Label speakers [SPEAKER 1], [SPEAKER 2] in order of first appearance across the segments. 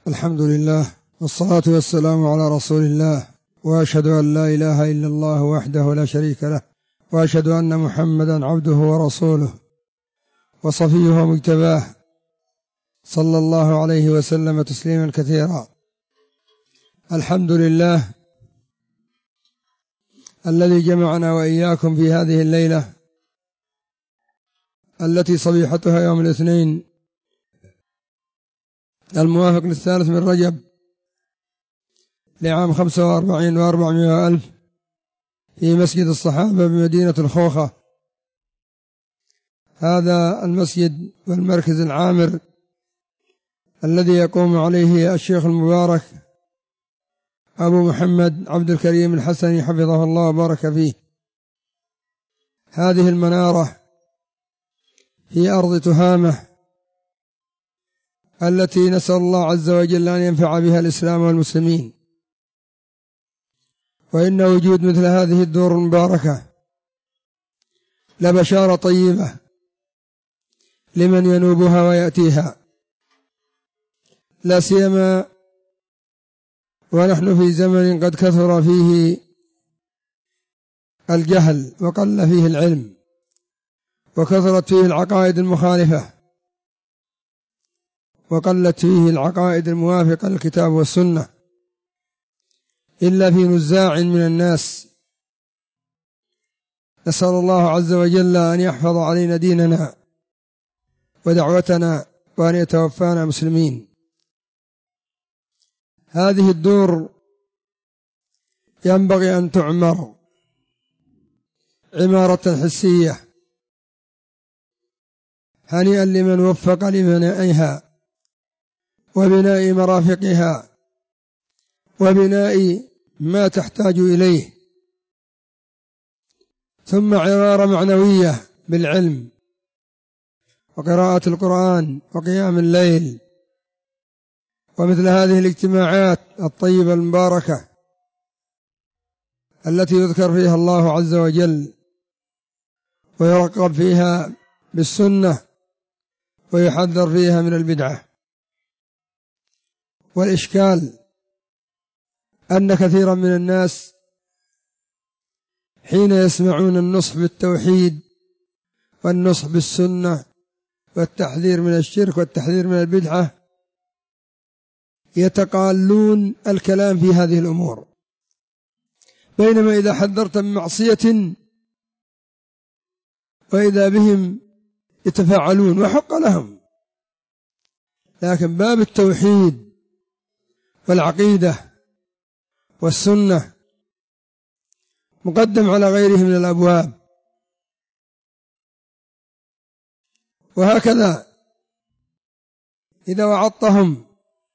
[SPEAKER 1] الحمد لله والصلاة والسلام على رسول الله، وأشهد أن لا إله إلا الله وحده لا شريك له، وأشهد أن محمدا عبده ورسوله وصفيه ومجتباه، صلى الله عليه وسلم تسليما كثيرا. الحمد لله الذي جمعنا وإياكم في هذه الليلة التي صبيحتها يوم الاثنين الموافق للثالث من رجب لعام 45 و400 ألف في مسجد الصحابة بمدينة الخوخة. هذا المسجد والمركز العامر الذي يقوم عليه الشيخ المبارك أبو محمد عبد الكريم الحسني حفظه الله وبارك فيه. هذه المنارة في أرض تهامة التي نسأل الله عز وجل أن ينفع بها الإسلام والمسلمين، وإن وجود مثل هذه الدور المباركة لبشارة طيبة لمن ينوبها ويأتيها، لا سيما ونحن في زمن قد كثر فيه الجهل وقل فيه العلم وكثرت فيه العقائد المخالفة وقلت فيه العقائد الموافقة للكتاب والسنة إلا في نزاع من الناس. نسأل الله عز وجل أن يحفظ علينا ديننا ودعوتنا وأن يتوفانا مسلمين. هذه الدور ينبغي أن تعمر عمارة حسية هنيئا لمن وفق لبنائها وبناء مرافقها وبناء ما تحتاج إليه، ثم عمارة معنوية بالعلم وقراءة القرآن وقيام الليل ومثل هذه الاجتماعات الطيبة المباركة التي يذكر فيها الله عز وجل ويرقب فيها بالسنة ويحذر فيها من البدعة. والإشكال أن كثيرا من الناس حين يسمعون النصح بالتوحيد والنصح بالسنة والتحذير من الشرك والتحذير من البدعة يتقالون الكلام في هذه الأمور، بينما إذا حذرت من معصية وإذا بهم يتفاعلون وحق لهم، لكن باب التوحيد والعقيدة والسنة مقدم على غيره من الأبواب. وهكذا إذا وعظتهم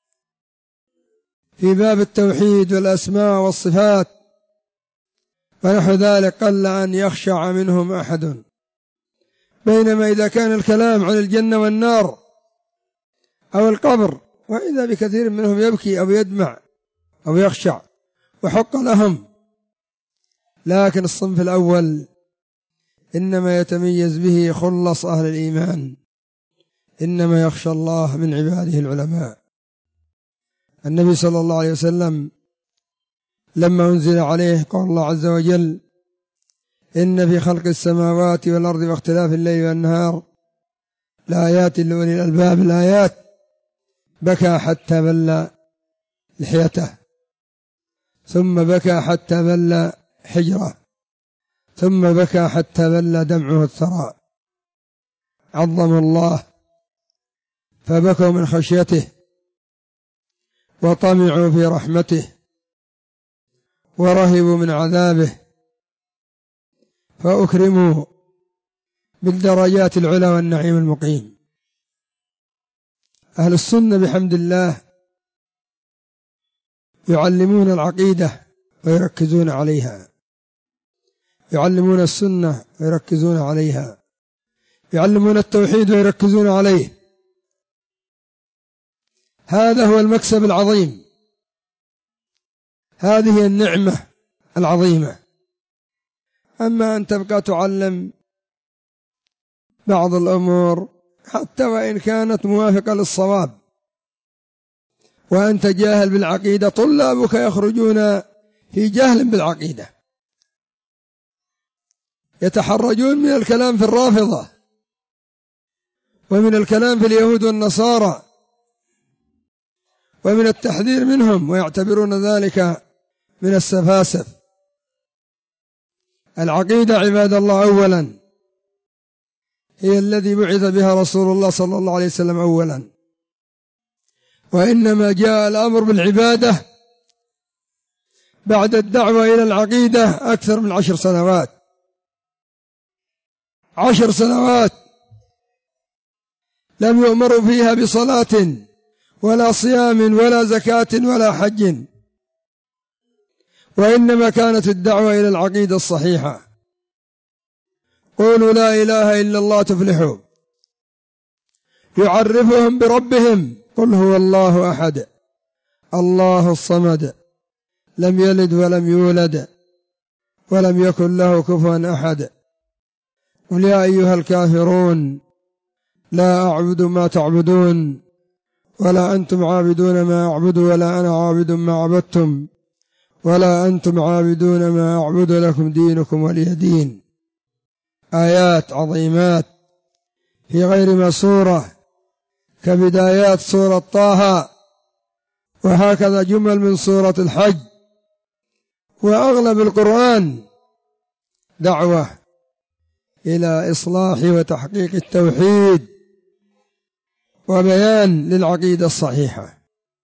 [SPEAKER 1] في باب التوحيد والأسماء والصفات ونحو ذلك قل أن يخشع منهم أحد، بينما إذا كان الكلام عن الجنة والنار أو القبر وإذا بكثير منهم يبكي أو يدمع أو يخشع وحق لهم. لكن الصنف الأول إنما يتميز به خلص أهل الإيمان، إنما يخشى الله من عباده العلماء. النبي صلى الله عليه وسلم لما أنزل عليه قول الله عز وجل إن في خلق السماوات والأرض واختلاف الليل والنهار لآيات لأولي الألباب الآيات، بكى حتى بل لحيته، ثم بكى حتى بل حجره، ثم بكى حتى بل دمعه الثرى. عظم الله فبكوا من خشيته وطمعوا في رحمته ورهبوا من عذابه، فأكرموا بالدرجات العلى والنعيم المقيم. أهل السنة بحمد الله يعلمون العقيدة ويركزون عليها، يعلمون السنة ويركزون عليها، يعلمون التوحيد ويركزون عليه. هذا هو المكسب العظيم، هذه النعمة العظيمة. أما أن تبقى تعلم بعض الأمور حتى وإن كانت موافقة للصواب وأنت جاهل بالعقيدة، طلابك يخرجون في جهل بالعقيدة، يتحرجون من الكلام في الرافضة ومن الكلام في اليهود والنصارى ومن التحذير منهم، ويعتبرون ذلك من السفاسف. العقيدة عباد الله أولا هي الذي بعث بها رسول الله صلى الله عليه وسلم أولا، وإنما جاء الأمر بالعبادة بعد الدعوة إلى العقيدة أكثر من 10 سنوات. 10 سنوات لم يؤمروا فيها بصلاة ولا صيام ولا زكاة ولا حج، وإنما كانت الدعوة إلى العقيدة الصحيحة. قولوا لا إله إلا الله تفلحوا. يعرفهم بربهم: قل هو الله أحد الله الصمد لم يلد ولم يولد ولم يكن له كفوا أحد. قل يا أيها الكافرون لا أعبد ما تعبدون ولا أنتم عابدون ما أعبد ولا أنا عابد ما عبدتم ولا أنتم عابدون ما أعبد لكم دينكم ولي دين. آيات عظيمات في غير ما سورة كبدايات سورة طه، وهكذا جمل من سورة الحج. وأغلب القرآن دعوة إلى إصلاح وتحقيق التوحيد وبيان للعقيدة الصحيحة.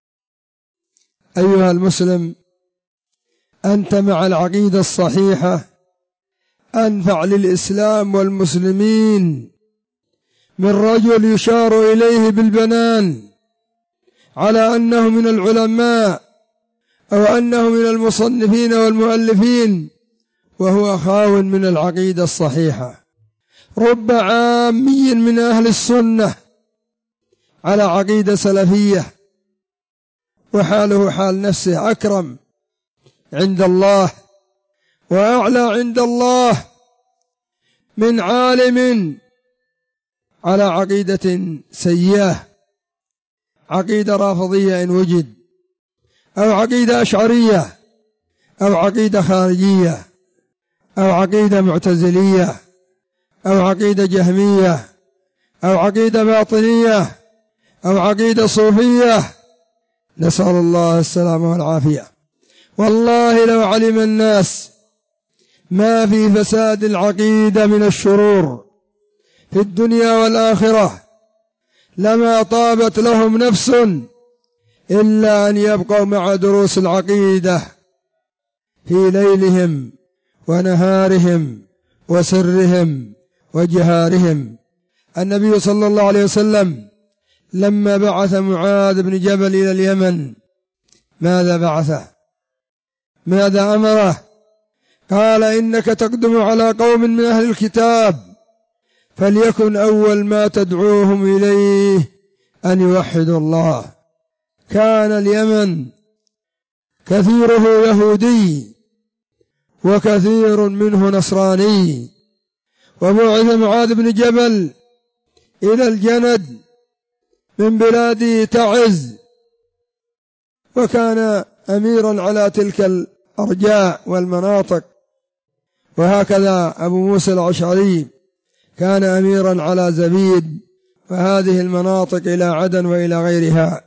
[SPEAKER 1] أيها المسلم، أنت مع العقيدة الصحيحة أنفع للإسلام والمسلمين من رجل يشار إليه بالبنان على أنه من العلماء أو أنه من المصنفين والمؤلفين وهو خاو من العقيدة الصحيحة. رب عامي من أهل السنة على عقيدة سلفية وحاله حال نفسه أكرم عند الله وأعلى عند الله من عالم على عقيدة سيئة، عقيدة رافضية إن وجد، أو عقيدة أشعرية، أو عقيدة خارجية، أو عقيدة معتزلية، أو عقيدة جهمية، أو عقيدة باطنية، أو عقيدة صوفية، نسأل الله السلامة والعافية. والله لو علم الناس ما في فساد العقيدة من الشرور في الدنيا والآخرة لما طابت لهم نفس إلا أن يبقوا مع دروس العقيدة في ليلهم ونهارهم وسرهم وجهارهم. النبي صلى الله عليه وسلم لما بعث معاذ بن جبل إلى اليمن ماذا بعثه؟ ماذا أمره؟ قال: إنك تقدم على قوم من أهل الكتاب فليكن أول ما تدعوهم إليه أن يوحدوا الله. كان اليمن كثيره يهودي وكثير منه نصراني، وبعث معاذ بن جبل إلى الجند من بلاد تعز، وكان أميرا على تلك الأرجاء والمناطق. وهكذا أبو موسى الأشعري كان أميرا على زبيد وهذه المناطق إلى عدن وإلى غيرها.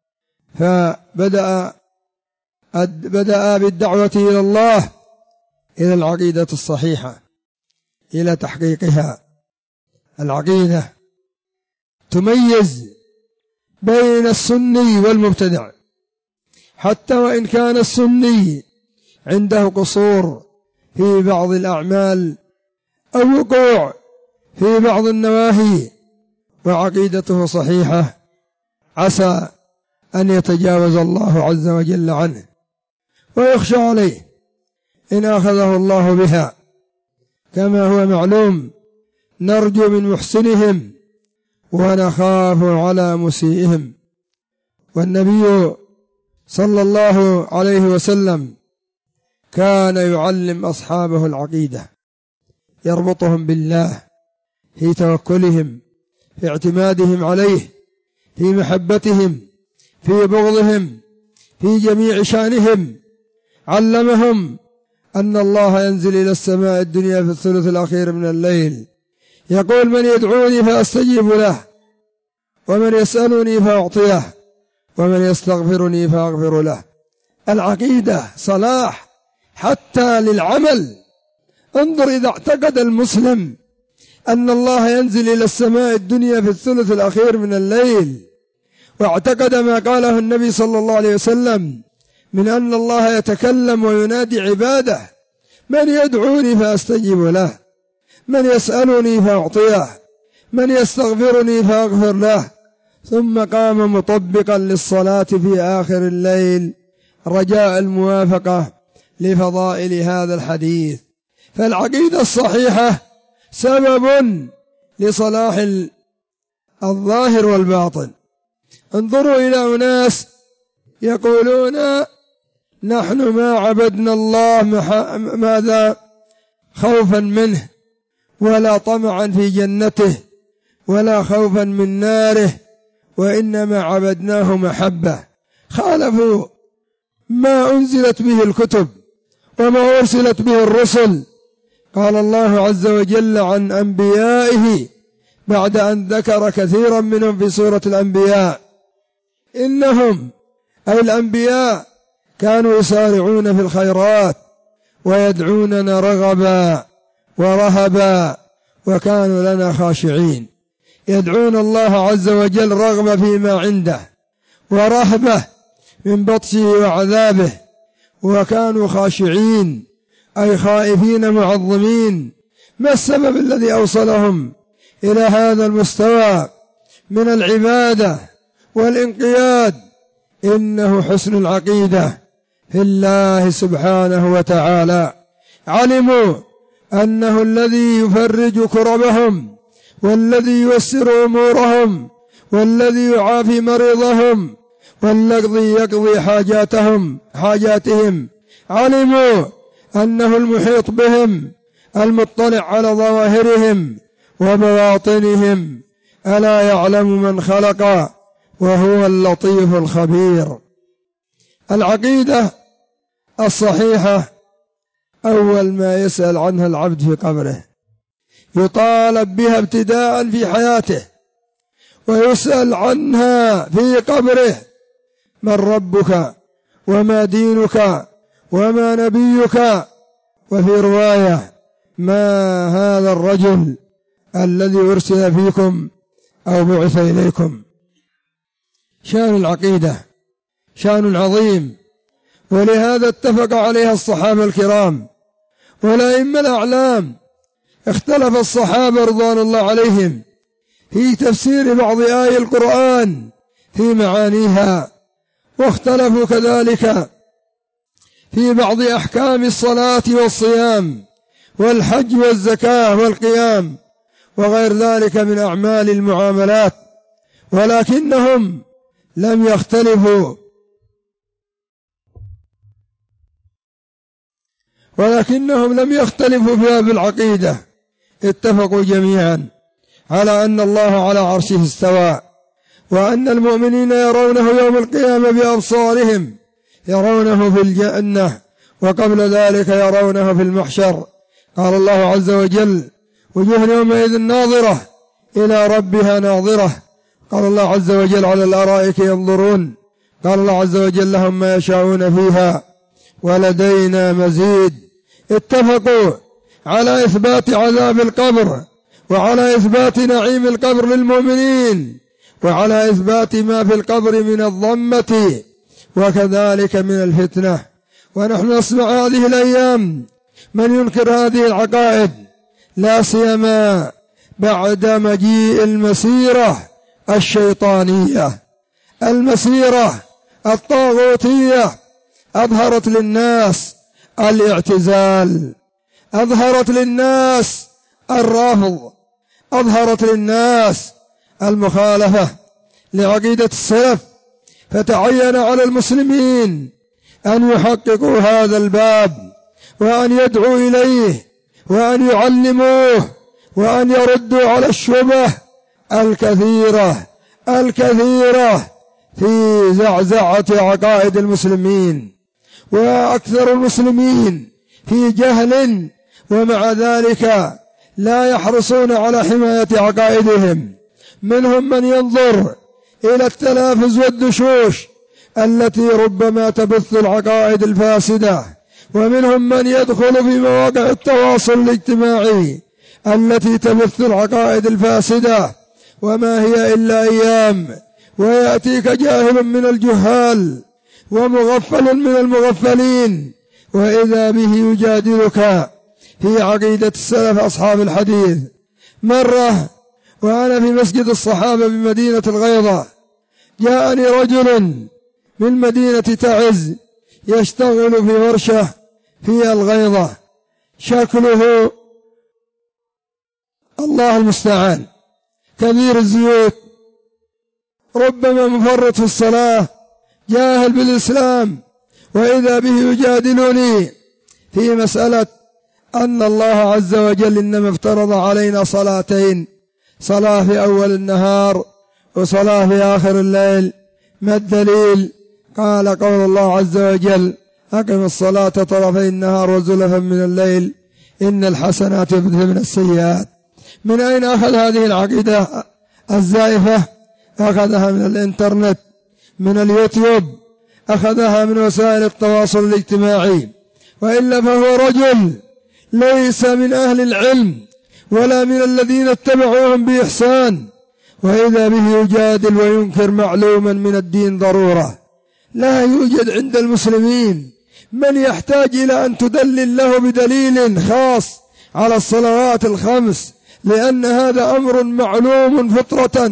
[SPEAKER 1] فبدأ بالدعوة إلى الله، إلى العقيدة الصحيحة، إلى تحقيقها. العقيدة تميز بين السني والمبتدع، حتى وإن كان السني عنده قصور في بعض الأعمال أو وقوع في بعض النواهي وعقيدته صحيحة، عسى أن يتجاوز الله عز وجل عنه ويخشى عليه إن أخذه الله بها، كما هو معلوم نرجو من محسنهم ونخاف على مسيئهم. والنبي صلى الله عليه وسلم كان يعلم أصحابه العقيدة، يربطهم بالله في توكلهم، في اعتمادهم عليه، في محبتهم، في بغضهم في جميع شأنهم. علمهم أن الله ينزل إلى السماء الدنيا في الثلث الأخير من الليل يقول: من يدعوني فأستجيب له، ومن يسألني فأعطيه، ومن يستغفرني فأغفر له. العقيدة صلاح حتى للعمل. انظر، إذا اعتقد المسلم أن الله ينزل إلى السماء الدنيا في الثلث الأخير من الليل، واعتقد ما قاله النبي صلى الله عليه وسلم من أن الله يتكلم وينادي عباده: من يدعوني فأستجيب له، من يسألني فأعطيه، من يستغفرني فأغفر له، ثم قام مطبقا للصلاة في آخر الليل رجاء الموافقة لفضائل هذا الحديث. فالعقيدة الصحيحة سبب لصلاح الظاهر والباطن. انظروا إلى أناس يقولون: نحن ما عبدنا الله ماذا خوفا منه، ولا طمعا في جنته، ولا خوفا من ناره، وإنما عبدناه محبة. خالفوا ما أنزلت به الكتب وما أرسلت به الرسل. قال الله عز وجل عن أنبيائه بعد أن ذكر كثيرا منهم في سورة الأنبياء: إنهم أي الأنبياء كانوا يسارعون في الخيرات ويدعوننا رغبا ورهبا وكانوا لنا خاشعين. يدعون الله عز وجل رغبة فيما عنده ورهبة من بطشه وعذابه، وكانوا خاشعين أي خائفين معظمين. ما السبب الذي أوصلهم إلى هذا المستوى من العبادة والانقياد؟ إنه حسن العقيدة في الله سبحانه وتعالى. علموا أنه الذي يفرج كربهم، والذي ييسر أمورهم، والذي يعافي مريضهم، والذي يقضي حاجاتهم. علموا أنه المحيط بهم، المطلع على ظواهرهم وبواطنهم. ألا يعلم من خلق وهو اللطيف الخبير. العقيدة الصحيحة أول ما يسأل عنها العبد في قبره، يطالب بها ابتداء في حياته، ويسأل عنها في قبره: من ربك، وما دينك، وما نبيك، وفي رواية: ما هذا الرجل الذي أرسل فيكم أو بعث إليكم. شأن العقيدة شأن عظيم، ولهذا اتفق عليها الصحابة الكرام والأئمة الأعلام. اختلف الصحابة رضوان الله عليهم في تفسير بعض آي القرآن في معانيها، واختلفوا كذلك في بعض أحكام الصلاة والصيام والحج والزكاة والقيام وغير ذلك من أعمال المعاملات، ولكنهم لم يختلفوا في باب العقيدة. اتفقوا جميعا على أن الله على عرشه استوى، وأن المؤمنين يرونه يوم القيامة بأبصارهم، يرونه في الجنة، وقبل ذلك يرونه في المحشر. قال الله عز وجل: وجوه يومئذ ناظرة إلى ربها ناظرة. قال الله عز وجل: على الأرائك ينظرون. قال الله عز وجل: لهم ما يشاءون فيها ولدينا مزيد. اتفقوا على إثبات عذاب القبر، وعلى إثبات نعيم القبر للمؤمنين، وعلى إثبات ما في القبر من الضمة وكذلك من الفتنة. ونحن نسمع هذه الأيام من ينكر هذه العقائد، لا سيما بعد مجيء المسيرة الشيطانية، المسيرة الطاغوتية. أظهرت للناس الاعتزال، أظهرت للناس الرفض، أظهرت للناس المخالفة لعقيدة السلف. فتعين على المسلمين أن يحققوا هذا الباب، وأن يدعوا إليه، وأن يعلموه، وأن يردوا على الشبه الكثيرة في زعزعة عقائد المسلمين، وأكثر المسلمين في جهل، ومع ذلك لا يحرصون على حماية عقائدهم. منهم من ينظر إلى التلافز والدشوش التي ربما تبث العقائد الفاسدة، ومنهم من يدخل في مواقع التواصل الاجتماعي التي تبث العقائد الفاسدة، وما هي إلا أيام ويأتيك جاهل من الجهال ومغفل من المغفلين، وإذا به يجادلك في عقيدة السلف أصحاب الحديث. مرة وأنا في مسجد الصحابة بمدينة الغيضة جاءني رجل من مدينة تعز يشتغل في ورشة في الغيضة، شكله الله المستعان كبير الزيوت، ربما مفرط في الصلاة، جاهل بالإسلام، وإذا به يجادلني في مسألة أن الله عز وجل إنما افترض علينا صلاتين، صلاة في أول النهار وصلاة في آخر الليل. ما الدليل؟ قال قول الله عز وجل أقم الصلاة طرفي النهار وزلفا من الليل إن الحسنات يذهبن السيئات. من أين أخذ هذه العقيدة الزائفة؟ أخذها من الإنترنت، من اليوتيوب، أخذها من وسائل التواصل الاجتماعي، وإلا فهو رجل ليس من أهل العلم ولا من الذين اتبعوهم بإحسان، وإذا به يجادل وينكر معلوما من الدين ضرورة. لا يوجد عند المسلمين من يحتاج إلى أن تدلل له بدليل خاص على الصلوات الخمس، لأن هذا أمر معلوم فطرة،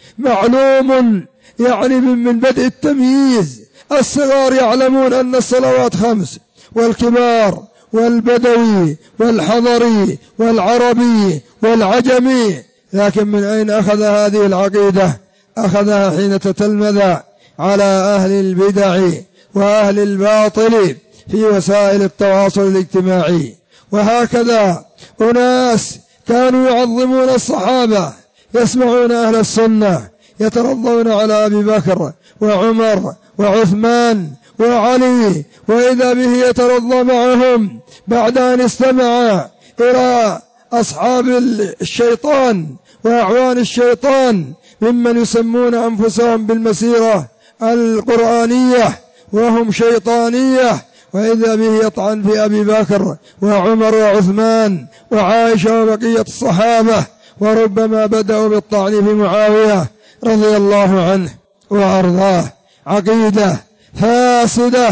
[SPEAKER 1] معلوم يعني من بدء التمييز. الصغار يعلمون أن الصلوات خمس، والكبار والبدوي والحضري والعربي والعجمي. لكن من أين أخذ هذه العقيدة؟ أخذها حين تتلمذ على أهل البدع وأهل الباطل في وسائل التواصل الاجتماعي. وهكذا أناس كانوا يعظمون الصحابة، يسمعون أهل السنة يترضون على أبي بكر وعمر وعثمان وعلي، وإذا به يترضى معهم بعد أن استمع إلى أصحاب الشيطان وأعوان الشيطان ممن يسمون أنفسهم بالمسيرة القرآنية وهم شيطانية، وإذا به يطعن في أبي بكر وعمر وعثمان وعائشة وبقية الصحابة، وربما بدأوا بالطعن في معاوية رضي الله عنه وأرضاه. عقيدة فاسدة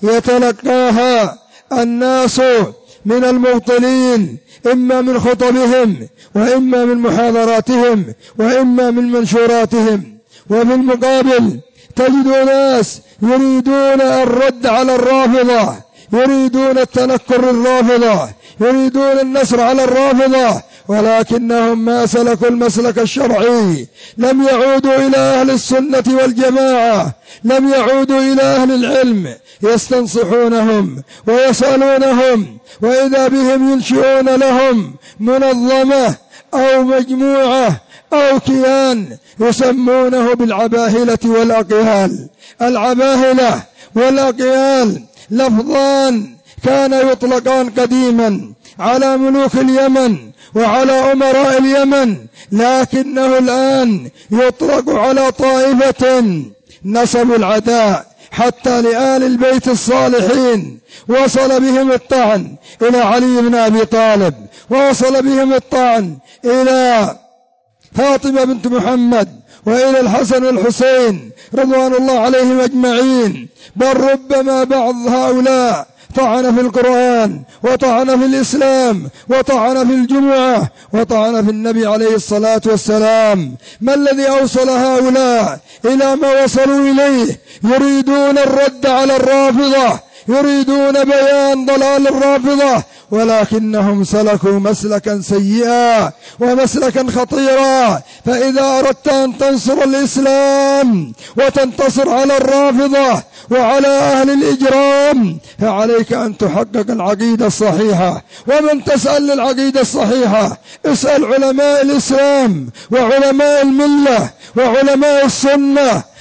[SPEAKER 1] يتلقاها الناس من المبطلين، إما من خطبهم وإما من محاضراتهم وإما من منشوراتهم. وفي المقابل تجد ناس يريدون الرد على الرافضة، يريدون التنكر للرافضة، يريدون النصر على الرافضة، ولكنهم ما سلكوا المسلك الشرعي، لم يعودوا إلى أهل السنة والجماعة، لم يعودوا إلى أهل العلم يستنصحونهم ويسألونهم، وإذا بهم ينشئون لهم منظمة أو مجموعة أو كيان يسمونه بالعباهلة والأقيال. العباهلة والأقيال لفظان كان يطلقان قديما على ملوك اليمن وعلى أمراء اليمن، لكنه الآن يطلق على طائفة نصبوا العداء حتى لآل البيت الصالحين. وصل بهم الطعن إلى علي بن أبي طالب، ووصل بهم الطعن إلى فاطمة بنت محمد وإلى الحسن والحسين رضوان الله عليهم أجمعين. بل ربما بعض هؤلاء طعن في القرآن وطعن في الإسلام وطعن في الجمعة وطعن في النبي عليه الصلاة والسلام. ما الذي أوصل هؤلاء إلى ما وصلوا إليه؟ يريدون الرد على الرافضة، يريدون بيان ضلال الرافضة، ولكنهم سلكوا مسلكا سيئا ومسلكا خطيرا. فإذا أردت أن تنصر الإسلام وتنتصر على الرافضة وعلى أهل الإجرام فعليك أن تحقق العقيدة الصحيحة. ومن تسأل للعقيدة الصحيحة اسأل علماء الإسلام وعلماء الملة وعلماء السنة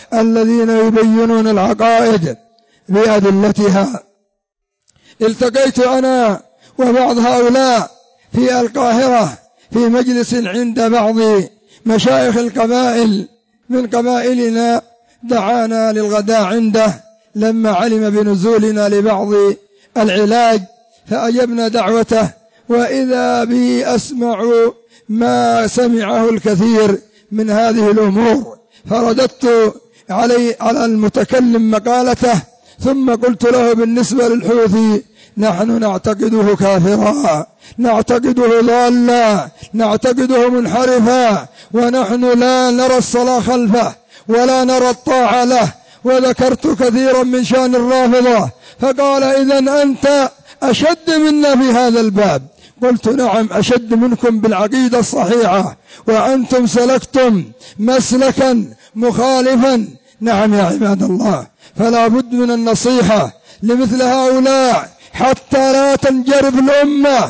[SPEAKER 1] الذين يبينون العقائد بأدلتها. التقيت أنا وبعض هؤلاء في القاهرة في مجلس عند بعض مشايخ القبائل من قبائلنا، دعانا للغداء عنده لما علم بنزولنا لبعض العلاج، فأجبنا دعوته، وإذا بي أسمع ما سمعه الكثير من هذه الأمور، فرددت على المتكلم مقالته، ثم قلت له بالنسبة للحوثي نحن نعتقده كافرا، نعتقده ضالا، نعتقده منحرفا، ونحن لا نرى الصلاة خلفه ولا نرى الطاعة له. وذكرت كثيرا من شأن الرافضة، فقال إذن أنت أشد منا في هذا الباب. قلت نعم، أشد منكم بالعقيدة الصحيحة، وأنتم سلكتم مسلكا مخالفا. نعم يا عباد الله، فلا بد من النصيحة لمثل هؤلاء حتى لا تنجرف الأمة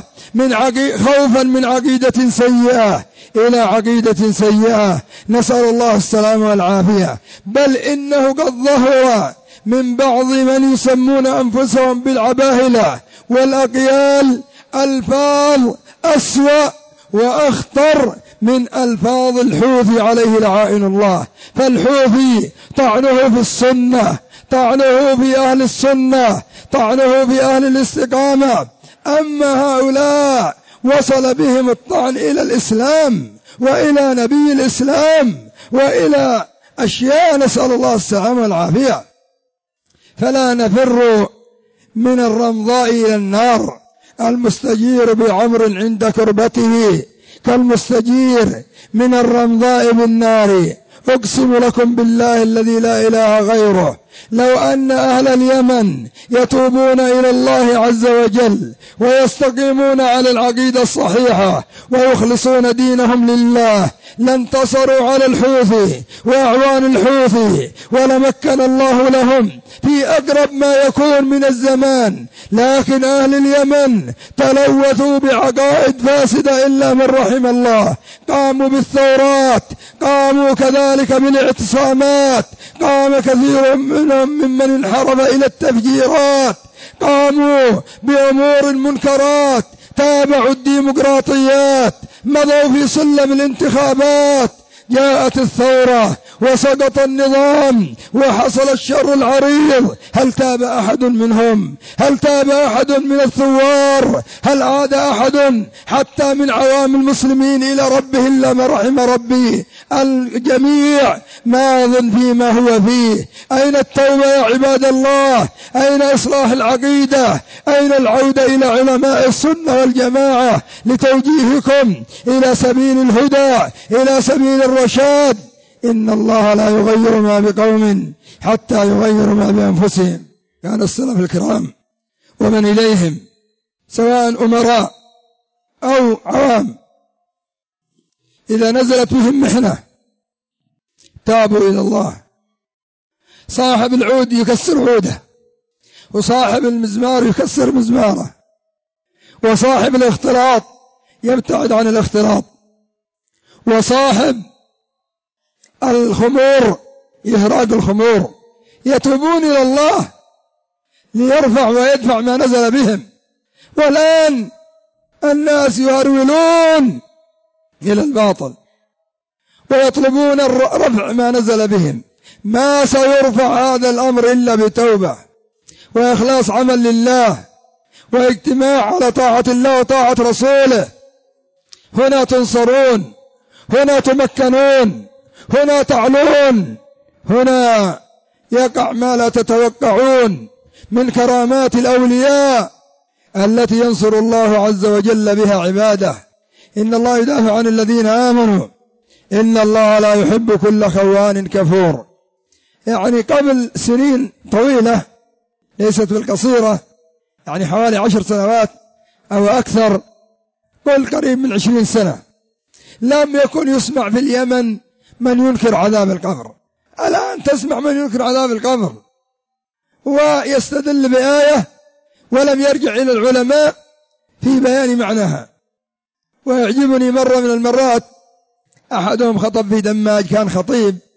[SPEAKER 1] خوفا من عقيدة سيئة إلى عقيدة سيئة، نسأل الله السلامة والعافية. بل إنه قد ظهر من بعض من يسمون أنفسهم بالعباهلة والأقيال ألفاظ أسوأ وأخطر من ألفاظ الحوثي عليه لعائن الله. فالحوثي طعنه في السنة، طعنه في أهل السنة، طعنه في أهل الاستقامة. أما هؤلاء وصل بهم الطعن إلى الإسلام وإلى نبي الإسلام وإلى أشياء، نسأل الله السلامة والعافية. فلا نفر من الرمضاء إلى النار. المستجير بعمر عند كربته كالمستجير من الرمضاء بالنار. أقسم لكم بالله الذي لا إله غيره، لو أن أهل اليمن يتوبون إلى الله عز وجل ويستقيمون على العقيدة الصحيحة ويخلصون دينهم لله لانتصروا على الحوثي وأعوان الحوثي، ولمكن الله لهم في أقرب ما يكون من الزمان. لكن أهل اليمن تلوثوا بعقائد فاسدة إلا من رحم الله، قاموا بالثورات، قاموا كذلك بالاعتصامات، قام كثير منهم ممن انحرف إلى التفجيرات، قاموا بأمور المنكرات، تابعوا الديمقراطيات، مضوا في سلم الانتخابات. جاءت الثورة وسقط النظام وحصل الشر العريض. هل تاب أحد منهم؟ هل تاب أحد من الثوار؟ هل عاد أحد حتى من عوام المسلمين إلى ربه إلا ما رحم ربي؟ الجميع ماض فيما هو فيه. أين التوبة يا عباد الله؟ أين إصلاح العقيدة؟ أين العودة إلى علماء السنة والجماعة لتوجيهكم إلى سبيل الهدى، إلى سبيل الرشاد؟ إن الله لا يغير ما بقوم حتى يغيروا ما بأنفسهم. كان السلف الكرام ومن إليهم سواء أمراء أو عوام إذا نزلت بهم محنة تابوا إلى الله. صاحب العود يكسر عوده، وصاحب المزمار يكسر مزماره، وصاحب الاختلاط يبتعد عن الاختلاط، وصاحب الخمور يهراق الخمور. يتوبون إلى الله ليرفع ويدفع ما نزل بهم. والآن الناس يهرولون إلى الباطل ويطلبون رفع ما نزل بهم. ما سيرفع هذا الأمر إلا بتوبة وإخلاص عمل لله واجتماع على طاعة الله وطاعة رسوله. هنا تنصرون، هنا تمكنون، هنا تعلون، هنا يقع ما لا تتوقعون من كرامات الأولياء التي ينصر الله عز وجل بها عباده. إن الله يدافع عن الذين آمنوا إن الله لا يحب كل خوان كفور. يعني قبل سنين طويلة ليست بالقصيرة، يعني حوالي 10 سنوات أو أكثر، قل قريب من 20 سنة، لم يكن يسمع في اليمن من ينكر عذاب القبر. الآن تسمع من ينكر عذاب القبر ويستدل بآية ولم يرجع إلى العلماء في بيان معناها. ويعجبني مرة من المرات أحدهم خطب في دماج، كان خطيب،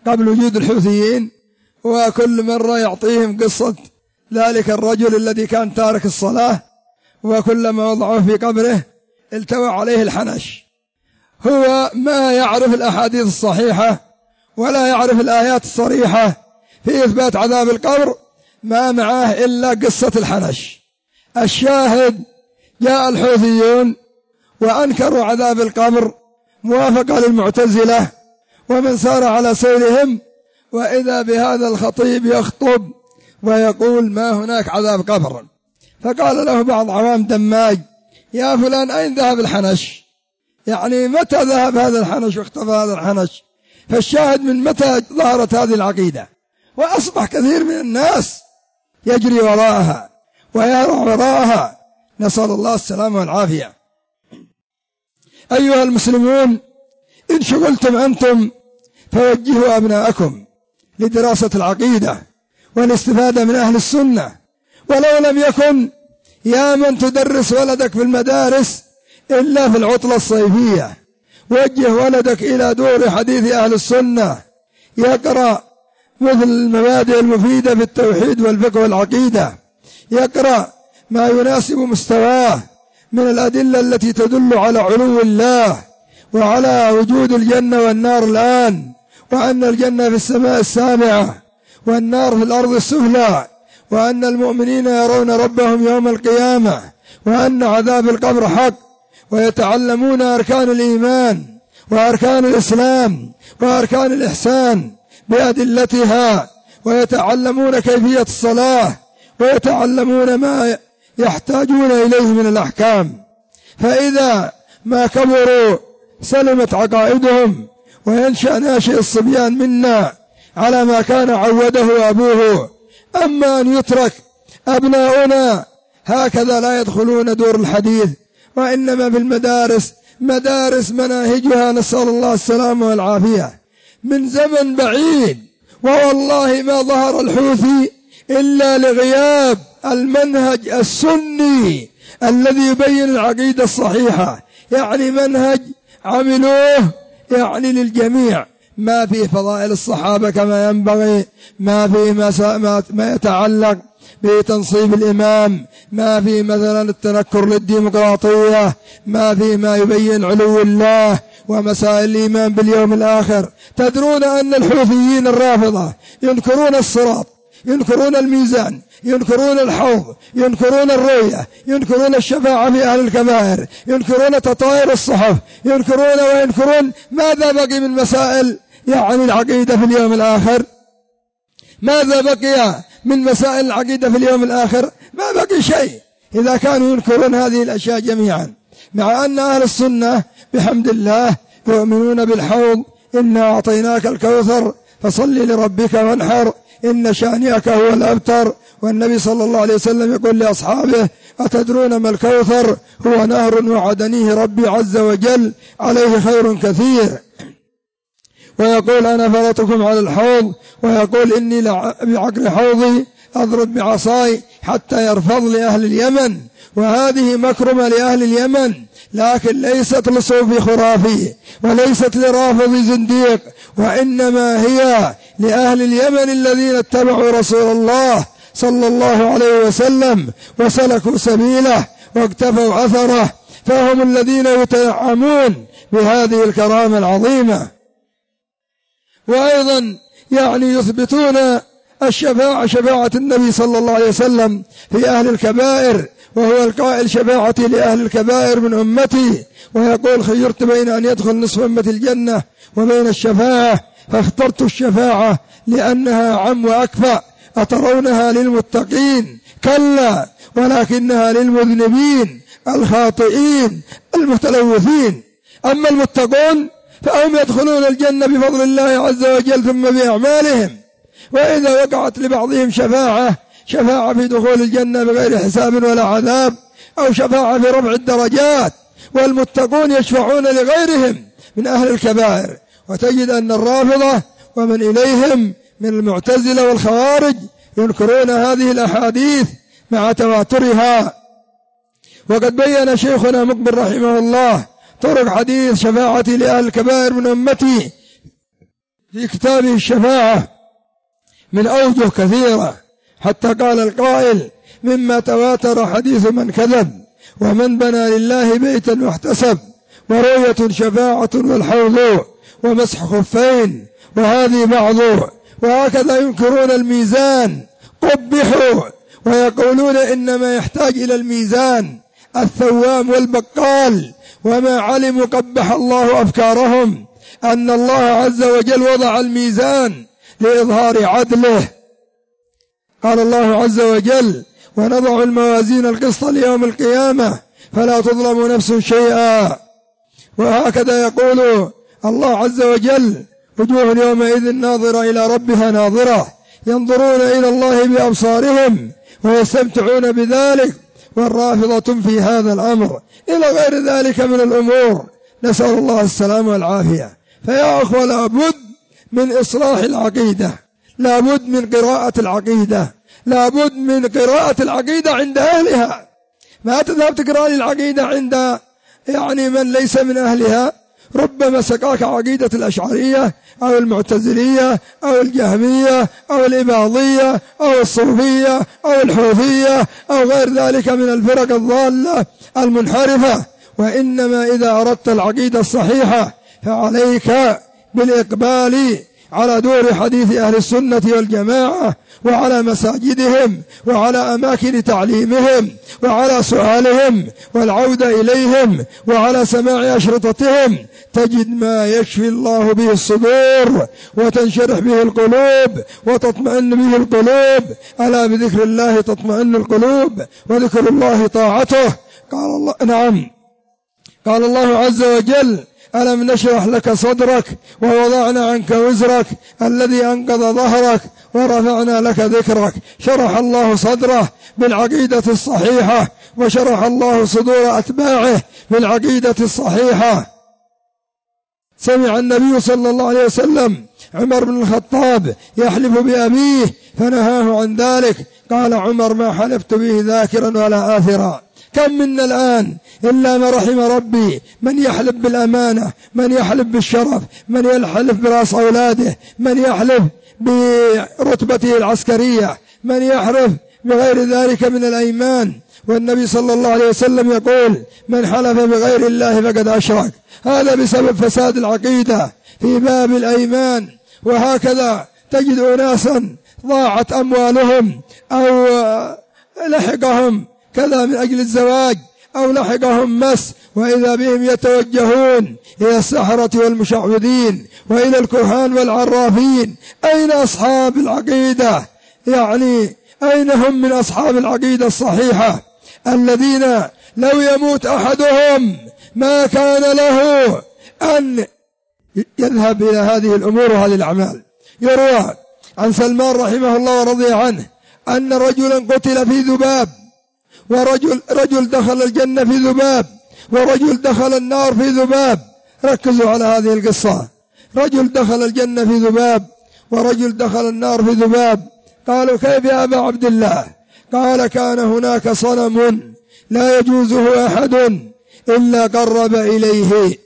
[SPEAKER 1] قبل وجود الحوثيين، وكل مرة يعطيهم قصة ذلك الرجل الذي كان تارك الصلاة، وكلما وضعوه في قبره التوى عليه الحنش. هو ما يعرف الأحاديث الصحيحة ولا يعرف الآيات الصريحة في إثبات عذاب القبر، ما معه إلا قصة الحنش. الشاهد جاء الحوثيون وأنكروا عذاب القبر موافقة للمعتزلة ومن سار على سيرهم، وإذا بهذا الخطيب يخطب ويقول ما هناك عذاب قبر. فقال له بعض عوام دماج: يا فلان أين ذهب الحنش؟ يعني متى ذهب هذا الحنش واختفى هذا الحنش؟ فالشاهد من متى ظهرت هذه العقيدة، وأصبح كثير من الناس يجري وراءها ويهرع وراءها، نسأل الله السلامة والعافية. أيها المسلمون، إن شغلتم أنتم فوجهوا أبناءكم لدراسة العقيدة والاستفادة من أهل السنة، ولو لم يكن يا من تدرس ولدك في المدارس إلا في العطلة الصيفية، وجه ولدك إلى دور حديث أهل السنة يقرأ مثل المبادئ المفيدة في التوحيد والفقه والعقيدة، يقرأ ما يناسب مستواه من الأدلة التي تدل على علو الله وعلى وجود الجنة والنار الآن، وأن الجنة في السماء السابعة والنار في الأرض السفلى، وأن المؤمنين يرون ربهم يوم القيامة، وأن عذاب القبر حق، ويتعلمون أركان الإيمان وأركان الإسلام وأركان الإحسان بأدلتها، ويتعلمون كيفية الصلاة، ويتعلمون ما يحتاجون إليه من الأحكام. فإذا ما كبروا سلمت عقائدهم، وينشأ ناشئ الصبيان منا على ما كان عوده أبوه. أما أن يترك أبناؤنا هكذا لا يدخلون دور الحديث، وإنما في المدارس مدارس مناهجها نسأل الله السلامة والعافية من زمن بعيد، ووالله ما ظهر الحوثي إلا لغياب المنهج السني الذي يبين العقيدة الصحيحة، يعني منهج عملوه يعني للجميع، ما فيه فضائل الصحابة كما ينبغي، ما فيه ما يتعلق بتنصيب الإمام، ما فيه مثلا التنكر للديمقراطية، ما فيه ما يبين علو الله ومسائل الإيمان باليوم الآخر. تدرون أن الحوثيين الرافضة ينكرون الصراط، ينكرون الميزان، ينكرون الحوض، ينكرون الرؤية، ينكرون الشفاعة في أهل الكبائر، ينكرون تطاير الصحف، ينكرون وينكرون. ماذا بقي من مسائل يعني العقيدة في اليوم الآخر؟ ماذا بقي من مسائل العقيدة في اليوم الآخر؟ ما بقي شيء إذا كانوا ينكرون هذه الأشياء جميعا، مع أن أهل السنة بحمد الله يؤمنون بالحوض: إنا أعطيناك الكوثر فصل لربك وانحر إن شانئك هو الأبتر. والنبي صلى الله عليه وسلم يقول لأصحابه: أتدرون ما الكوثر؟ هو نهر وعدنيه ربي عز وجل عليه خير كثير. ويقول: أنا فرطكم على الحوض، ويقول: إني بعقر حوضي أضرب بعصاي حتى يرفض لأهل اليمن. وهذه مكرمة لأهل اليمن، لكن ليست لصوفي خرافي وليست لرافض زنديق، وإنما هي لأهل اليمن الذين اتبعوا رسول الله صلى الله عليه وسلم وسلكوا سبيله واقتفوا أثره، فهم الذين يتنعمون بهذه الكرامة العظيمة. وأيضا يعني يثبتون الشفاعة، شفاعة النبي صلى الله عليه وسلم في أهل الكبائر، وهو القائل: شفاعتي لأهل الكبائر من أمتي. ويقول: خيرت بين أن يدخل نصف أمة الجنة وبين الشفاعة، فاخترت الشفاعة لأنها عم وأكفأ. أترونها للمتقين؟ كلا، ولكنها للمذنبين الخاطئين المتلوثين. أما المتقون فهم يدخلون الجنة بفضل الله عز وجل ثم بأعمالهم. وإذا وقعت لبعضهم شفاعة في دخول الجنة بغير حساب ولا عذاب، أو شفاعة في رفع الدرجات، والمتقون يشفعون لغيرهم من أهل الكبائر. وتجد أن الرافضة ومن إليهم من المعتزلة والخوارج ينكرون هذه الأحاديث مع تواترها. وقد بين شيخنا مقبل رحمه الله طرق حديث شفاعتي لأهل الكبائر من أمتي في كتابه الشفاعة من أوجه كثيرة، حتى قال القائل: مما تواتر حديث من كذب، ومن بنى لله بيتا واحتسب، ورؤية شفاعة والحوض، ومسح خفين، وهذه بعض. وهكذا ينكرون الميزان، قبحوا ويقولون إنما يحتاج إلى الميزان الثوام والبقال، وما علموا قبح الله أفكارهم أن الله عز وجل وضع الميزان لإظهار عدله. قال الله عز وجل: ونضع الموازين القسط ليوم القيامة فلا تظلم نفس شيئا. وهكذا يقول الله عز وجل: وجوه يومئذ ناظرة إلى ربها ناظرة، ينظرون إلى الله بأبصارهم ويستمتعون بذلك، والرافضة تنفي هذا الأمر، إلى غير ذلك من الأمور، نسأل الله السلامة والعافية. فيا أخوة، لابد من إصلاح العقيدة، لابد من قراءة العقيدة، لابد من قراءة العقيدة عند أهلها. ما تذهب تقرأ العقيدة عند من ليس من أهلها، ربما سقاك عقيدة الأشعرية أو المعتزلية أو الجهمية أو الإباضية أو الصوفية أو الحوثية أو غير ذلك من الفرق الضالة المنحرفة. وإنما إذا أردت العقيدة الصحيحة فعليك بالإقبال على دور حديث أهل السنة والجماعة، وعلى مساجدهم، وعلى أماكن تعليمهم، وعلى سؤالهم والعودة إليهم، وعلى سماع أشرطتهم، تجد ما يشفي الله به الصدور وتنشرح به القلوب وتطمئن به القلوب. ألا بذكر الله تطمئن القلوب، وذكر الله طاعته. قال الله: نعم، قال الله عز وجل: ألم نشرح لك صدرك ووضعنا عنك وزرك الذي أنقض ظهرك ورفعنا لك ذكرك. شرح الله صدره بالعقيدة الصحيحة، وشرح الله صدور أتباعه بالعقيدة الصحيحة. سمع النبي صلى الله عليه وسلم عمر بن الخطاب يحلف بأبيه فنهاه عن ذلك، قال عمر: ما حلفت به ذاكرا ولا آثرا. كم منا الآن إلا ما رحم ربي من يحلف بالأمانة، من يحلف بالشرف، من يحلف برأس أولاده، من يحلف برتبته العسكرية، من يحلف بغير ذلك من الأيمان. والنبي صلى الله عليه وسلم يقول: من حلف بغير الله فقد أشرك. هذا بسبب فساد العقيدة في باب الأيمان. وهكذا تجد أناسا ضاعت أموالهم أو لحقهم كذا من أجل الزواج أو لحقهم مس، وإذا بهم يتوجهون إلى السحرة والمشعوذين وإلى الكهان والعرافين. أين أصحاب العقيدة؟ أين هم من أصحاب العقيدة الصحيحة الذين لو يموت أحدهم ما كان له أن يذهب إلى هذه الأمور وهذه الأعمال؟ يروى عن سلمان رحمه الله ورضي عنه أن رجلا قتل في ذباب، ورجل دخل الجنة في ذباب، ورجل دخل النار في ذباب. ركزوا على هذه القصة: رجل دخل الجنة في ذباب، ورجل دخل النار في ذباب. قالوا: كيف يا أبا عبد الله؟ قال: كان هناك صنم لا يجوزه أحد إلا قرب إليه،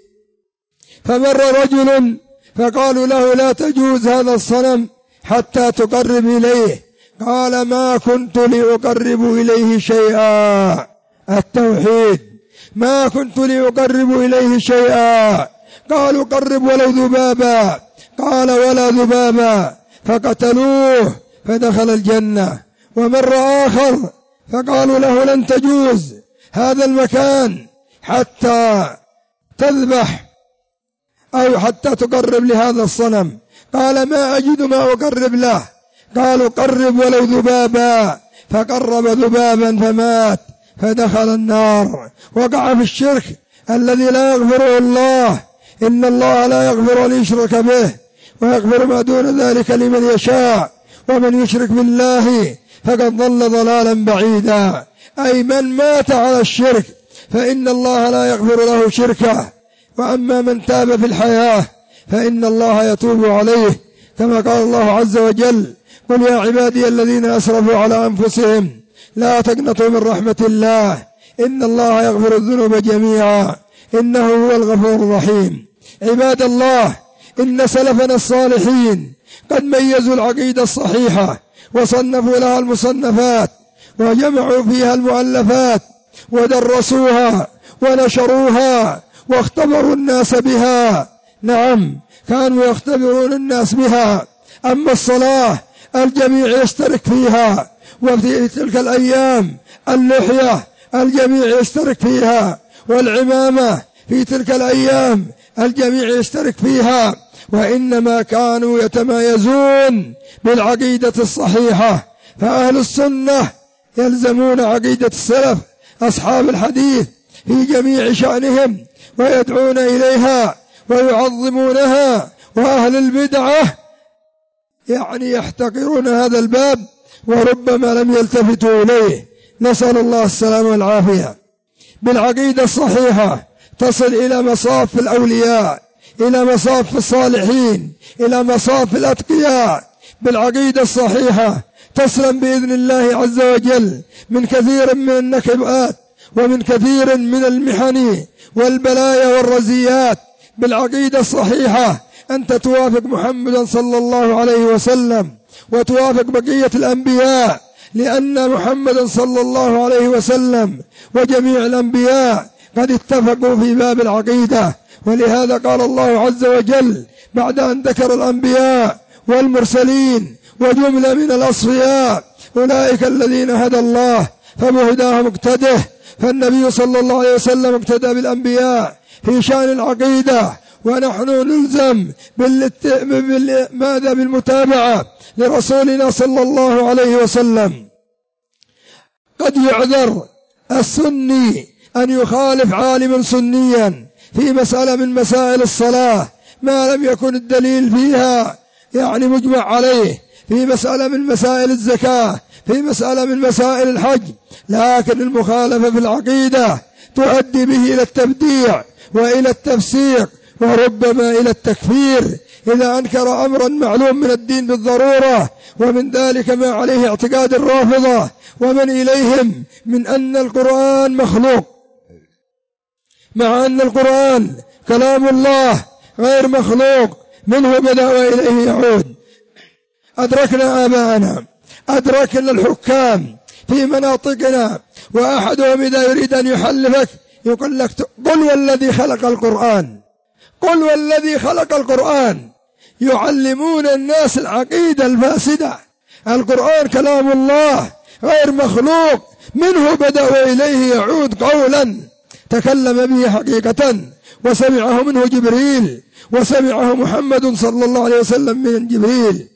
[SPEAKER 1] فمر رجل فقالوا له: لا تجوز هذا الصنم حتى تقرب إليه. قال: ما كنت لأقرب إليه شيئا. التوحيد: ما كنت لأقرب إليه شيئا. قالوا: قرب ولو ذبابا. قال: ولا ذبابا. فقتلوه فدخل الجنة. ومر آخر فقالوا له: لن تجوز هذا المكان حتى تذبح أو حتى تقرب لهذا الصنم. قال: ما أجد ما أقرب له. قالوا: قرب ولو ذبابا. فقرب ذبابا فمات فدخل النار. وقع في الشرك الذي لا يغفره الله. إن الله لا يغفر أن يشرك به ويغفر ما دون ذلك لمن يشاء، ومن يشرك بالله فقد ضل ضلالا بعيدا. أي من مات على الشرك فإن الله لا يغفر له شركه، وأما من تاب في الحياة فإن الله يتوب عليه، كما قال الله عز وجل: قل يا عبادي الذين أسرفوا على أنفسهم لا تقنطوا من رحمة الله إن الله يغفر الذنوب جميعا إنه هو الغفور الرحيم. عباد الله، إن سلفنا الصالحين قد ميزوا العقيدة الصحيحة وصنفوا لها المصنفات وجمعوا فيها المؤلفات ودرسوها ونشروها واختبروا الناس بها. نعم، كانوا يختبرون الناس بها. أما الصلاة الجميع يشترك فيها، وفي تلك الأيام اللحية الجميع يشترك فيها، والعمامة في تلك الأيام الجميع يشترك فيها، وإنما كانوا يتميزون بالعقيدة الصحيحة. فأهل السنة يلزمون عقيدة السلف أصحاب الحديث في جميع شأنهم ويدعون إليها ويعظمونها، وأهل البدعة يعني يحتقرون هذا الباب وربما لم يلتفتوا إليه. نسأل الله السلامة والعافية. بالعقيدة الصحيحة تصل إلى مصاف الأولياء، إلى مصاف الصالحين، إلى مصاف الأتقياء. بالعقيدة الصحيحة تسلم بإذن الله عز وجل من كثير من النكبات ومن كثير من المحن والبلايا والرزيات. بالعقيدة الصحيحة أنت توافق محمدا صلى الله عليه وسلم وتوافق بقية الأنبياء، لأن محمدا صلى الله عليه وسلم وجميع الأنبياء قد اتفقوا في باب العقيدة. ولهذا قال الله عز وجل بعد أن ذكر الأنبياء والمرسلين وجملة من الأصفياء: أولئك الذين هدى الله فبهداهم اقتده. فالنبي صلى الله عليه وسلم اقتدى بالأنبياء في شأن العقيدة، ونحن نلزم بالمتابعة لرسولنا صلى الله عليه وسلم. قد يعذر السني أن يخالف عالما سنيا في مسألة من مسائل الصلاة ما لم يكن الدليل فيها يعني مجمع عليه، في مسألة من مسائل الزكاة، في مسألة من مسائل الحج، لكن المخالفة في العقيدة تؤدي به إلى التبديع وإلى التفسيق وربما إلى التكفير إذا أنكر أمرا معلوم من الدين بالضرورة، ومن ذلك ما عليه اعتقاد الرافضة ومن إليهم من أن القرآن مخلوق، مع أن القرآن كلام الله غير مخلوق، منه بدأ وإليه يعود. أدركنا آباءنا، أدركنا الحكام في مناطقنا، وأحدهم إذا يريد أن يحلفك يقول لك: قل والذي خلق القرآن، قل والذي خلق القرآن. يعلمون الناس العقيدة الفاسدة. القرآن كلام الله غير مخلوق، منه بدأ وإليه يعود، قولا تكلم به حقيقة، وسمعه منه جبريل، وسمعه محمد صلى الله عليه وسلم من جبريل.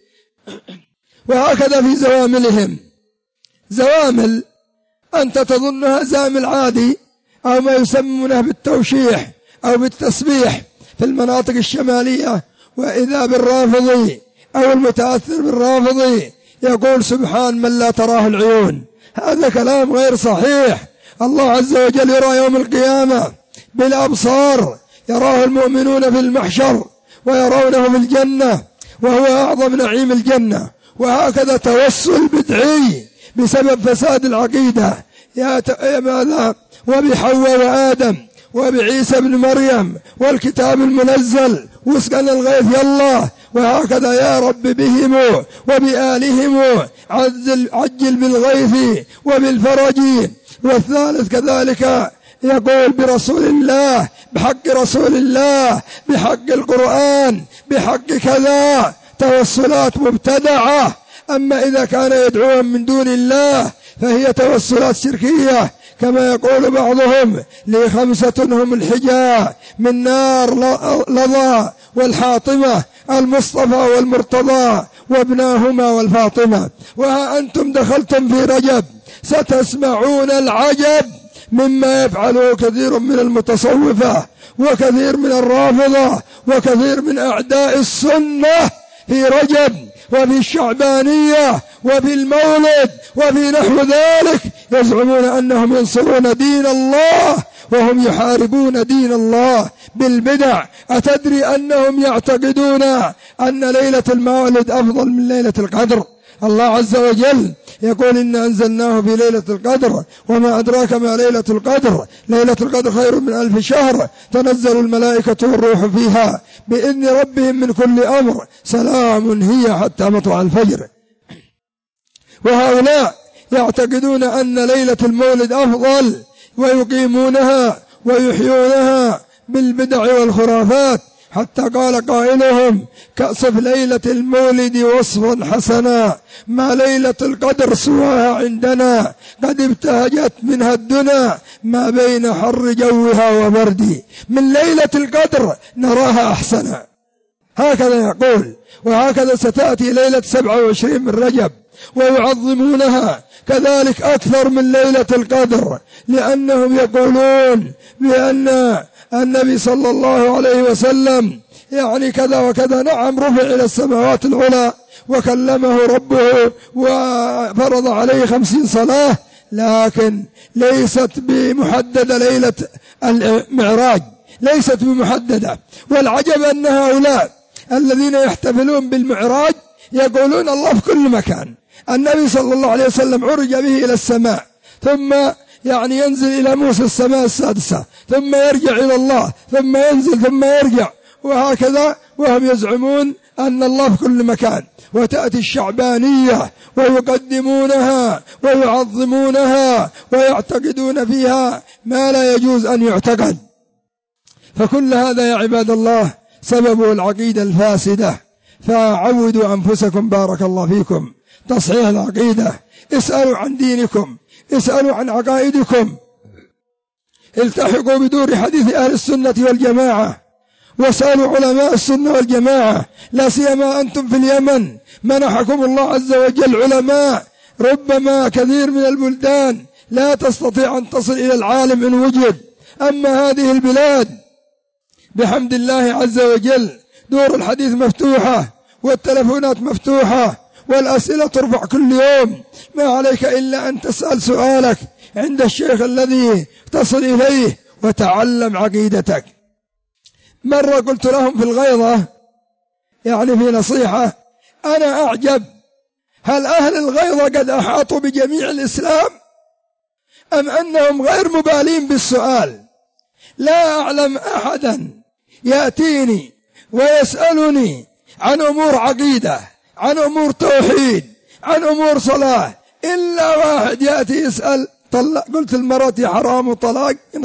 [SPEAKER 1] وهكذا في زواملهم، زوامل أنت تظنها زامل عادي أو ما يسمونه بالتوشيح أو بالتسبيح في المناطق الشمالية، وإذا بالرافضي أو المتأثر بالرافضي يقول: سبحان من لا تراه العيون. هذا كلام غير صحيح. الله عز وجل يرى يوم القيامة بالأبصار، يراه المؤمنون في المحشر ويرونه في الجنة، وهو أعظم نعيم الجنة. وهكذا توسل بدعي بسبب فساد العقيدة يا ماذا؟ وبحواء وآدم وبعيسى بن مريم والكتاب المنزل واسقنا الغيث يلا، وهكذا يا رب بهم وبآلهم عجل بالغيث وبالفرج. والثالث كذلك يقول برسول الله، بحق رسول الله، بحق القرآن، بحق كذا، توسلات مبتدعة. أما إذا كان يدعوهم من دون الله فهي توسلات شركية، كما يقول بعضهم: لي 5 هم الحجاء من نار لظى والحاطمة، المصطفى والمرتضى وابناهما والفاطمة. وها أنتم دخلتم في رجب ستسمعون العجب مما يفعله كثير من المتصوفة وكثير من الرافضة وكثير من أعداء السنة في رجب وفي الشعبانية وفي المولد وفي نحو ذلك، يزعمون أنهم ينصرون دين الله وهم يحاربون دين الله بالبدع. أتدري أنهم يعتقدون أن ليلة المولد أفضل من ليلة القدر؟ الله عز وجل يقول إنا أنزلناه في ليلة القدر وما أدراك ما ليلة القدر ليلة القدر خير من 1000 شهر تنزل الملائكة والروح فيها بإذن ربهم من كل أمر سلام هي حتى مطلع الفجر. وهؤلاء يعتقدون أن ليلة المولد أفضل ويقيمونها ويحيونها بالبدع والخرافات، حتى قال قائلهم كأصف ليلة المولد وصفا حسنا ما ليلة القدر سواها عندنا قد ابتهجت منها الدنا ما بين حر جوها وبردي من ليلة القدر نراها أحسنا. هكذا يقول. وهكذا ستأتي ليلة 27 من رجب ويعظمونها كذلك أكثر من ليلة القدر، لأنهم يقولون بأن النبي صلى الله عليه وسلم يعني كذا وكذا. نعم رفع إلى السماوات العلى وكلمه ربه وفرض عليه 50 صلاة، لكن ليست بمحددة ليلة المعراج، ليست بمحددة. والعجب أن هؤلاء الذين يحتفلون بالمعراج يقولون الله في كل مكان. النبي صلى الله عليه وسلم عرج به إلى السماء ثم يعني ينزل إلى موسى السماء السادسة ثم يرجع إلى الله ثم ينزل ثم يرجع وهكذا، وهم يزعمون أن الله في كل مكان. وتأتي الشعبانية ويقدمونها ويعظمونها ويعتقدون فيها ما لا يجوز أن يعتقد. فكل هذا يا عباد الله سببه العقيدة الفاسدة. فعودوا أنفسكم بارك الله فيكم تصحيح العقيدة، اسألوا عن دينكم، اسألوا عن عقائدكم، التحقوا بدور حديث أهل السنة والجماعة، واسألوا علماء السنة والجماعة، لا سيما أنتم في اليمن منحكم الله عز وجل علماء ربما كثير من البلدان لا تستطيع أن تصل إلى العالم إن وجد. أما هذه البلاد بحمد الله عز وجل دور الحديث مفتوحة والتلفونات مفتوحة والأسئلة ترفع كل يوم، ما عليك إلا أن تسأل سؤالك عند الشيخ الذي تصل إليه وتعلم عقيدتك. مرة قلت لهم في الغيضة يعني في نصيحة أنا أعجب، هل أهل الغيضة قد أحاطوا بجميع الإسلام أم أنهم غير مبالين بالسؤال؟ لا أعلم أحدا يأتيني ويسألني عن أمور عقيدة، عن أمور توحيد، عن أمور صلاة، إلا واحد يأتي يسأل طلق، قلت المرأة حرام طلاق، إن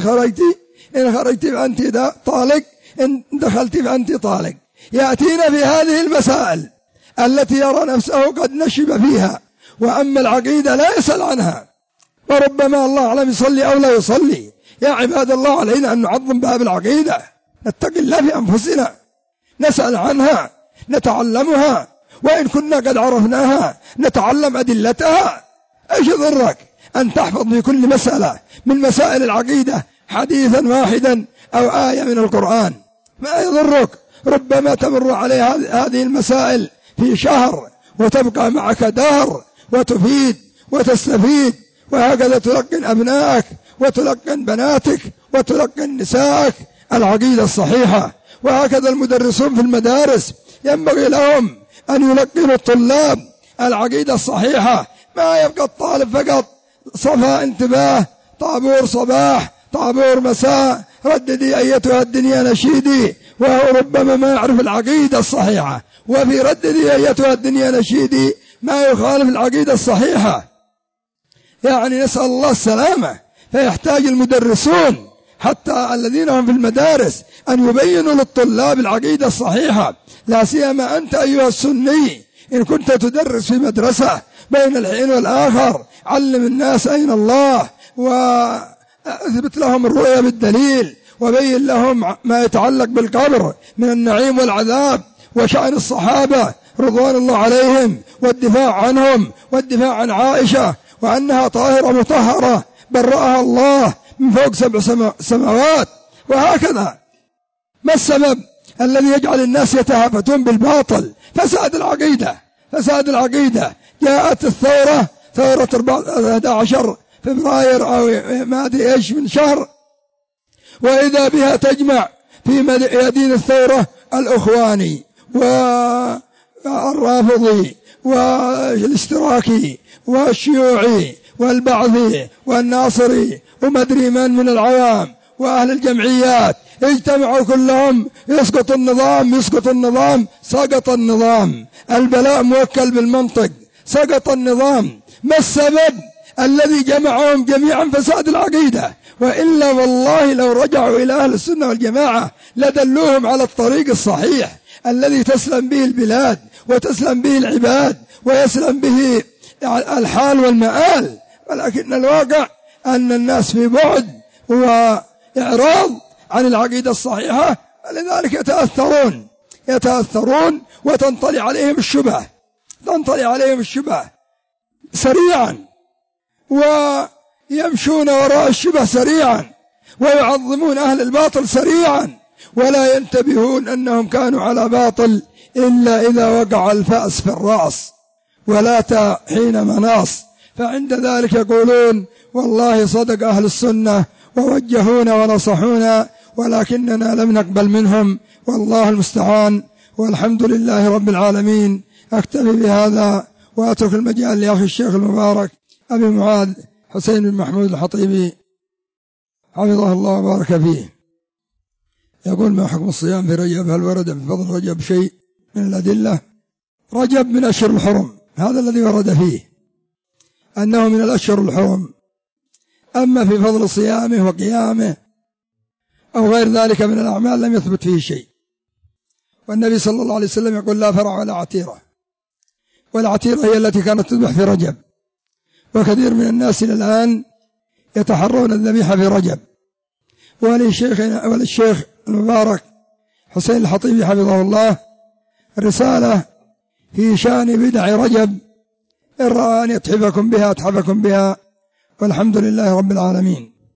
[SPEAKER 1] خرجتي فأنت طالق، إن دخلتي فأنت طالق. يأتينا في هذه المسائل التي يرى نفسه قد نشب فيها، وأما العقيدة لا يسأل عنها، وربما الله أعلم يصلي أو لا يصلي. يا عباد الله علينا أن نعظم باب العقيدة، نتقي الله في أنفسنا، نسأل عنها، نتعلمها، وإن كنا قد عرفناها نتعلم أدلتها. إيش يضرك أن تحفظ في كل مسألة من مسائل العقيدة حديثا واحدا أو آية من القرآن؟ ما يضرك، ربما تمر عليه هذه المسائل في شهر وتبقى معك دهر وتفيد وتستفيد. وهكذا تلقن أبنائك وتلقن بناتك وتلقن نسائك العقيدة الصحيحة. وهكذا المدرسون في المدارس ينبغي لهم أن يلقنوا الطلاب العقيدة الصحيحة، ما يبقى الطالب فقط صفا انتباه طابور صباح طابور مساء رددي أيتها الدنيا نشيدي، وهو ربما ما يعرف العقيدة الصحيحة، وفي رددي أيتها الدنيا نشيدي ما يخالف العقيدة الصحيحة. يعني نسأل الله السلامة. فيحتاج المدرسون حتى الذين هم في المدارس أن يبينوا للطلاب العقيدة الصحيحة، لا سيما أنت أيها السني إن كنت تدرس في مدرسة بين الحين والآخر، علم الناس أين الله وأثبت لهم الرؤية بالدليل، وبين لهم ما يتعلق بالقبر من النعيم والعذاب وشأن الصحابة رضوان الله عليهم والدفاع عنهم والدفاع عن عائشة وأنها طاهرة مطهرة برأها الله من فوق 7 سماوات. وهكذا ما السبب الذي يجعل الناس يتهافتون بالباطل؟ فساد العقيدة. جاءت الثورة، ثورة 11 فبراير أو ما أدري إيش من شهر، وإذا بها تجمع في ميادين الثورة الأخواني والرافضي والاشتراكي والشيوعي والبعثي والناصري ومدري من العوام وأهل الجمعيات اجتمعوا كلهم يسقط النظام، سقط النظام. البلاء موكل بالمنطق، سقط النظام. ما السبب الذي جمعهم جميعا؟ فساد العقيدة. وإلا والله لو رجعوا إلى أهل السنة والجماعة لدلوهم على الطريق الصحيح الذي تسلم به البلاد وتسلم به العباد ويسلم به الحال والمآل. ولكن الواقع أن الناس في بعد وإعراض عن العقيدة الصحيحة، لذلك يتأثرون وتنطلي عليهم الشبه سريعا، ويمشون وراء الشبه سريعا، ويعظمون أهل الباطل سريعا، ولا ينتبهون أنهم كانوا على باطل إلا إذا وقع الفأس في الرأس ولات حين مناص. فعند ذلك يقولون والله صدق أهل السنة ووجهونا ونصحونا، ولكننا لم نقبل منهم، والله المستعان. والحمد لله رب العالمين. أكتفي بهذا وأترك المجال لأخي الشيخ المبارك أبي معاذ حسين بن محمود الحطيبي حفظه الله وبارك فيه. يقول: ما حكم الصيام في رجب؟ هل ورد في فضل رجب شيء من الأدلة؟ رجب من أشهر الحرم، هذا الذي ورد فيه أنه من الأشهر الحرم. أما في فضل صيامه وقيامه أو غير ذلك من الأعمال لم يثبت فيه شيء. والنبي صلى الله عليه وسلم يقول: لا فرع ولا عتيرة. والعتيرة هي التي كانت تذبح في رجب، وكثير من الناس إلى الآن يتحرون الذبيحة في رجب. وللشيخ المبارك حسين الحطيبي حفظه الله رسالة في شأن بدع رجب، إن رأى أن يتحفكم بها أتحفكم بها، والحمد لله رب العالمين.